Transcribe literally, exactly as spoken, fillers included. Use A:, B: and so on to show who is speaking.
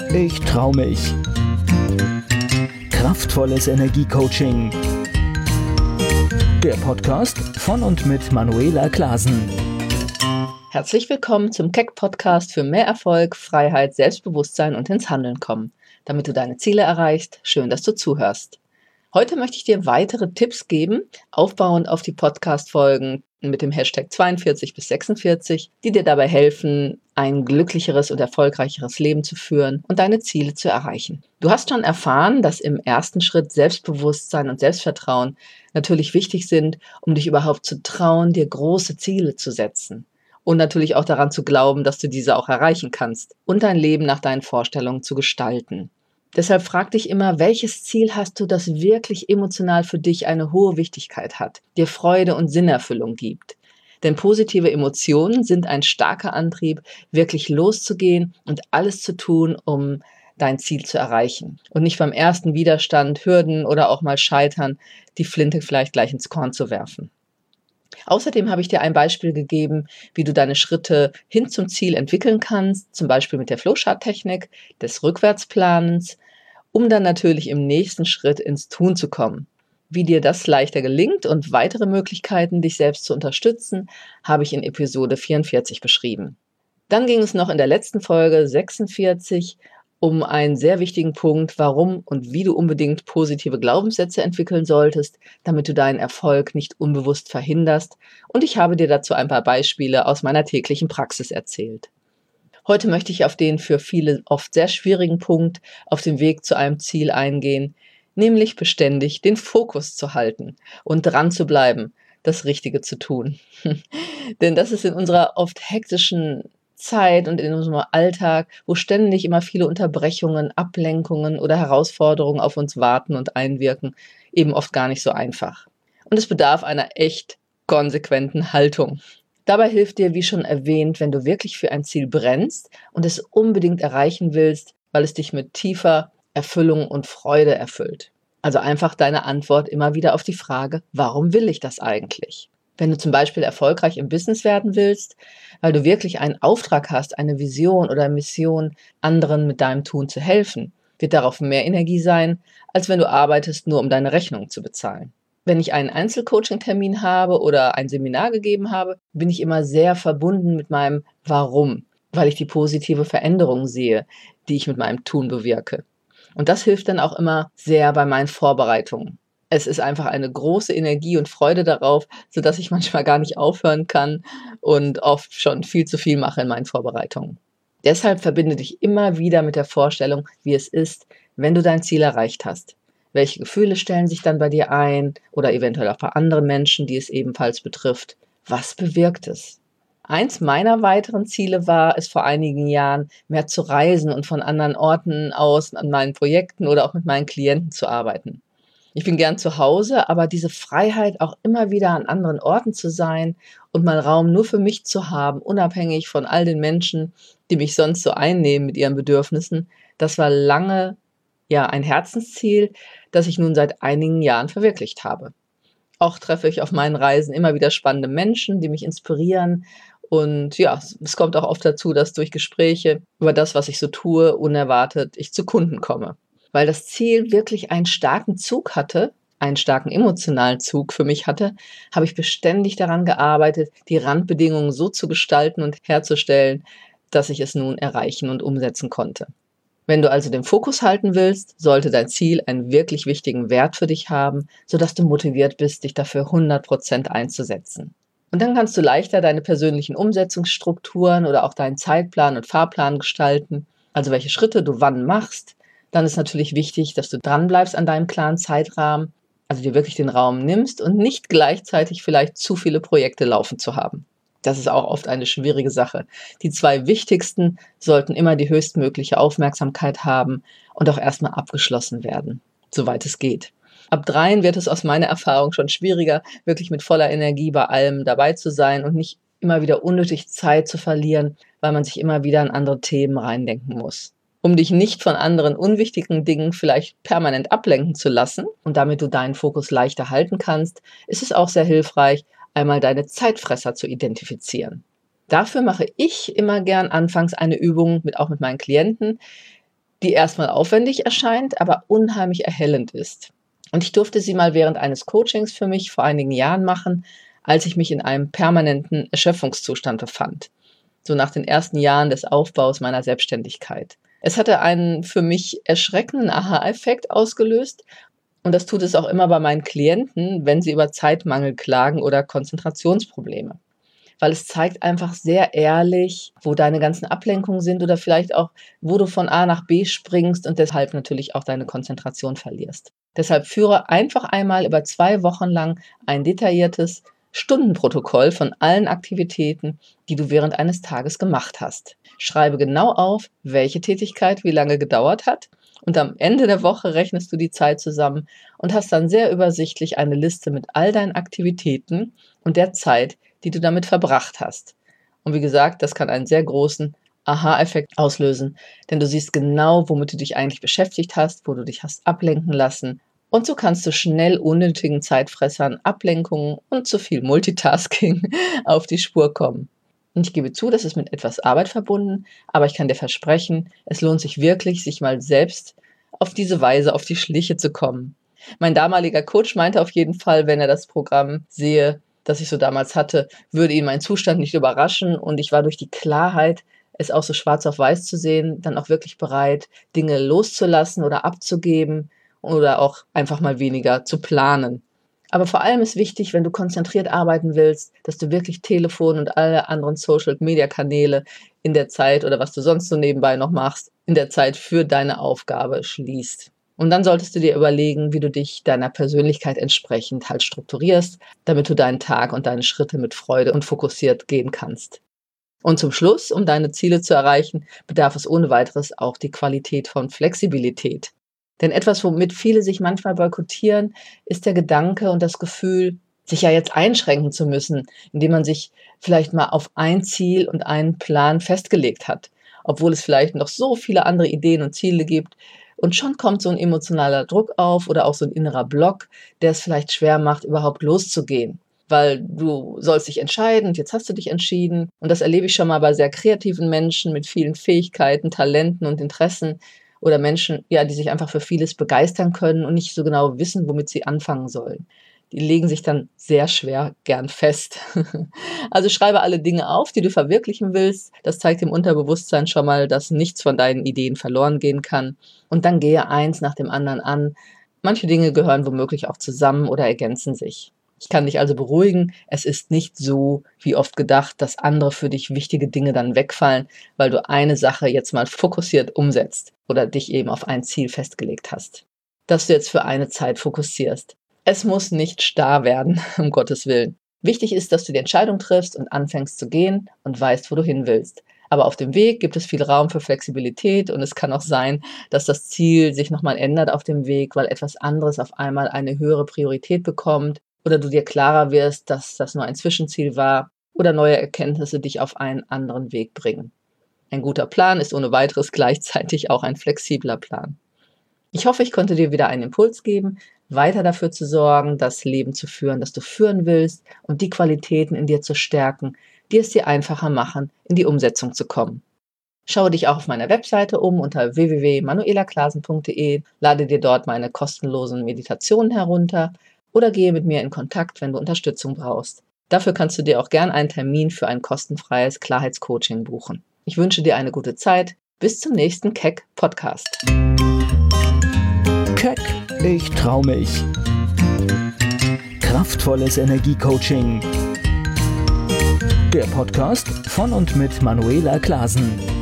A: Ich trau mich. Kraftvolles Energiecoaching. Der Podcast von und mit Manuela Klasen.
B: Herzlich willkommen zum Keck Podcast für mehr Erfolg, Freiheit, Selbstbewusstsein und ins Handeln kommen. Damit du deine Ziele erreichst, schön, dass du zuhörst. Heute möchte ich dir weitere Tipps geben, aufbauend auf die Podcast-Folgen mit dem Hashtag zweiundvierzig bis sechsundvierzig, die dir dabei helfen, ein glücklicheres und erfolgreicheres Leben zu führen und deine Ziele zu erreichen. Du hast schon erfahren, dass im ersten Schritt Selbstbewusstsein und Selbstvertrauen natürlich wichtig sind, um dich überhaupt zu trauen, dir große Ziele zu setzen. Und natürlich auch daran zu glauben, dass du diese auch erreichen kannst und dein Leben nach deinen Vorstellungen zu gestalten. Deshalb frag dich immer, welches Ziel hast du, das wirklich emotional für dich eine hohe Wichtigkeit hat, dir Freude und Sinnerfüllung gibt. Denn positive Emotionen sind ein starker Antrieb, wirklich loszugehen und alles zu tun, um dein Ziel zu erreichen. Und nicht beim ersten Widerstand, Hürden oder auch mal Scheitern, die Flinte vielleicht gleich ins Korn zu werfen. Außerdem habe ich dir ein Beispiel gegeben, wie du deine Schritte hin zum Ziel entwickeln kannst, zum Beispiel mit der Flowchart-Technik des Rückwärtsplanens, um dann natürlich im nächsten Schritt ins Tun zu kommen. Wie dir das leichter gelingt und weitere Möglichkeiten, dich selbst zu unterstützen, habe ich in Episode vierundvierzig beschrieben. Dann ging es noch in der letzten Folge sechsundvierzig um einen sehr wichtigen Punkt, warum und wie du unbedingt positive Glaubenssätze entwickeln solltest, damit du deinen Erfolg nicht unbewusst verhinderst. Und ich habe dir dazu ein paar Beispiele aus meiner täglichen Praxis erzählt. Heute möchte ich auf den für viele oft sehr schwierigen Punkt auf dem Weg zu einem Ziel eingehen, nämlich beständig den Fokus zu halten und dran zu bleiben, das Richtige zu tun. Denn das ist in unserer oft hektischen Zeit und in unserem Alltag, wo ständig immer viele Unterbrechungen, Ablenkungen oder Herausforderungen auf uns warten und einwirken, eben oft gar nicht so einfach. Und es bedarf einer echt konsequenten Haltung. Dabei hilft dir, wie schon erwähnt, wenn du wirklich für ein Ziel brennst und es unbedingt erreichen willst, weil es dich mit tiefer Erfüllung und Freude erfüllt. Also einfach deine Antwort immer wieder auf die Frage, warum will ich das eigentlich? Wenn du zum Beispiel erfolgreich im Business werden willst, weil du wirklich einen Auftrag hast, eine Vision oder Mission, anderen mit deinem Tun zu helfen, wird darauf mehr Energie sein, als wenn du arbeitest, nur um deine Rechnung zu bezahlen. Wenn ich einen Einzelcoaching-Termin habe oder ein Seminar gegeben habe, bin ich immer sehr verbunden mit meinem Warum, weil ich die positive Veränderung sehe, die ich mit meinem Tun bewirke. Und das hilft dann auch immer sehr bei meinen Vorbereitungen. Es ist einfach eine große Energie und Freude darauf, sodass ich manchmal gar nicht aufhören kann und oft schon viel zu viel mache in meinen Vorbereitungen. Deshalb verbinde dich immer wieder mit der Vorstellung, wie es ist, wenn du dein Ziel erreicht hast. Welche Gefühle stellen sich dann bei dir ein oder eventuell auch bei anderen Menschen, die es ebenfalls betrifft? Was bewirkt es? Eins meiner weiteren Ziele war es vor einigen Jahren, mehr zu reisen und von anderen Orten aus an meinen Projekten oder auch mit meinen Klienten zu arbeiten. Ich bin gern zu Hause, aber diese Freiheit, auch immer wieder an anderen Orten zu sein und mal Raum nur für mich zu haben, unabhängig von all den Menschen, die mich sonst so einnehmen mit ihren Bedürfnissen, das war lange ja ein Herzensziel, das ich nun seit einigen Jahren verwirklicht habe. Auch treffe ich auf meinen Reisen immer wieder spannende Menschen, die mich inspirieren. Und ja, es kommt auch oft dazu, dass durch Gespräche über das, was ich so tue, unerwartet ich zu Kunden komme. Weil das Ziel wirklich einen starken Zug hatte, einen starken emotionalen Zug für mich hatte, habe ich beständig daran gearbeitet, die Randbedingungen so zu gestalten und herzustellen, dass ich es nun erreichen und umsetzen konnte. Wenn du also den Fokus halten willst, sollte dein Ziel einen wirklich wichtigen Wert für dich haben, sodass du motiviert bist, dich dafür hundert Prozent einzusetzen. Und dann kannst du leichter deine persönlichen Umsetzungsstrukturen oder auch deinen Zeitplan und Fahrplan gestalten, also welche Schritte du wann machst. Dann ist natürlich wichtig, dass du dranbleibst an deinem klaren Zeitrahmen, also dir wirklich den Raum nimmst und nicht gleichzeitig vielleicht zu viele Projekte laufen zu haben. Das ist auch oft eine schwierige Sache. Die zwei wichtigsten sollten immer die höchstmögliche Aufmerksamkeit haben und auch erstmal abgeschlossen werden, soweit es geht. Ab dreien wird es aus meiner Erfahrung schon schwieriger, wirklich mit voller Energie bei allem dabei zu sein und nicht immer wieder unnötig Zeit zu verlieren, weil man sich immer wieder in andere Themen reindenken muss. Um dich nicht von anderen unwichtigen Dingen vielleicht permanent ablenken zu lassen und damit du deinen Fokus leichter halten kannst, ist es auch sehr hilfreich, einmal deine Zeitfresser zu identifizieren. Dafür mache ich immer gern anfangs eine Übung, mit, auch mit meinen Klienten, die erstmal aufwendig erscheint, aber unheimlich erhellend ist. Und ich durfte sie mal während eines Coachings für mich vor einigen Jahren machen, als ich mich in einem permanenten Erschöpfungszustand befand. So nach den ersten Jahren des Aufbaus meiner Selbstständigkeit. Es hatte einen für mich erschreckenden Aha-Effekt ausgelöst und das tut es auch immer bei meinen Klienten, wenn sie über Zeitmangel klagen oder Konzentrationsprobleme. Weil es zeigt einfach sehr ehrlich, wo deine ganzen Ablenkungen sind oder vielleicht auch, wo du von A nach B springst und deshalb natürlich auch deine Konzentration verlierst. Deshalb führe einfach einmal über zwei Wochen lang ein detailliertes Stundenprotokoll von allen Aktivitäten, die du während eines Tages gemacht hast. Schreibe genau auf, welche Tätigkeit wie lange gedauert hat und am Ende der Woche rechnest du die Zeit zusammen und hast dann sehr übersichtlich eine Liste mit all deinen Aktivitäten und der Zeit, die du damit verbracht hast. Und wie gesagt, das kann einen sehr großen Aha-Effekt auslösen, denn du siehst genau, womit du dich eigentlich beschäftigt hast, wo du dich hast ablenken lassen. Und so kannst du schnell unnötigen Zeitfressern, Ablenkungen und zu viel Multitasking auf die Spur kommen. Und ich gebe zu, das ist mit etwas Arbeit verbunden, aber ich kann dir versprechen, es lohnt sich wirklich, sich mal selbst auf diese Weise auf die Schliche zu kommen. Mein damaliger Coach meinte auf jeden Fall, wenn er das Programm sehe, das ich so damals hatte, würde ihn mein Zustand nicht überraschen und ich war durch die Klarheit, es auch so schwarz auf weiß zu sehen, dann auch wirklich bereit, Dinge loszulassen oder abzugeben oder auch einfach mal weniger zu planen. Aber vor allem ist wichtig, wenn du konzentriert arbeiten willst, dass du wirklich Telefon und alle anderen Social-Media-Kanäle in der Zeit oder was du sonst so nebenbei noch machst, in der Zeit für deine Aufgabe schließt. Und dann solltest du dir überlegen, wie du dich deiner Persönlichkeit entsprechend halt strukturierst, damit du deinen Tag und deine Schritte mit Freude und fokussiert gehen kannst. Und zum Schluss, um deine Ziele zu erreichen, bedarf es ohne weiteres auch die Qualität von Flexibilität. Denn etwas, womit viele sich manchmal boykottieren, ist der Gedanke und das Gefühl, sich ja jetzt einschränken zu müssen, indem man sich vielleicht mal auf ein Ziel und einen Plan festgelegt hat, obwohl es vielleicht noch so viele andere Ideen und Ziele gibt. Und schon kommt so ein emotionaler Druck auf oder auch so ein innerer Block, der es vielleicht schwer macht, überhaupt loszugehen. Weil du sollst dich entscheiden und jetzt hast du dich entschieden. Und das erlebe ich schon mal bei sehr kreativen Menschen mit vielen Fähigkeiten, Talenten und Interessen oder Menschen, ja, die sich einfach für vieles begeistern können und nicht so genau wissen, womit sie anfangen sollen. Die legen sich dann sehr schwer gern fest. Also schreibe alle Dinge auf, die du verwirklichen willst. Das zeigt dem Unterbewusstsein schon mal, dass nichts von deinen Ideen verloren gehen kann. Und dann gehe eins nach dem anderen an. Manche Dinge gehören womöglich auch zusammen oder ergänzen sich. Ich kann dich also beruhigen, es ist nicht so, wie oft gedacht, dass andere für dich wichtige Dinge dann wegfallen, weil du eine Sache jetzt mal fokussiert umsetzt oder dich eben auf ein Ziel festgelegt hast. Dass du jetzt für eine Zeit fokussierst. Es muss nicht starr werden, um Gottes Willen. Wichtig ist, dass du die Entscheidung triffst und anfängst zu gehen und weißt, wo du hin willst. Aber auf dem Weg gibt es viel Raum für Flexibilität und es kann auch sein, dass das Ziel sich nochmal ändert auf dem Weg, weil etwas anderes auf einmal eine höhere Priorität bekommt oder du dir klarer wirst, dass das nur ein Zwischenziel war oder neue Erkenntnisse dich auf einen anderen Weg bringen. Ein guter Plan ist ohne weiteres gleichzeitig auch ein flexibler Plan. Ich hoffe, ich konnte dir wieder einen Impuls geben, weiter dafür zu sorgen, das Leben zu führen, das du führen willst und die Qualitäten in dir zu stärken, die es dir einfacher machen, in die Umsetzung zu kommen. Schaue dich auch auf meiner Webseite um unter w w w punkt manuela klasen punkt d e, lade dir dort meine kostenlosen Meditationen herunter oder gehe mit mir in Kontakt, wenn du Unterstützung brauchst. Dafür kannst du dir auch gern einen Termin für ein kostenfreies Klarheitscoaching buchen. Ich wünsche dir eine gute Zeit. Bis zum nächsten Keck Podcast.
A: Keck, ich trau mich. Kraftvolles Energiecoaching. Der Podcast von und mit Manuela Klasen.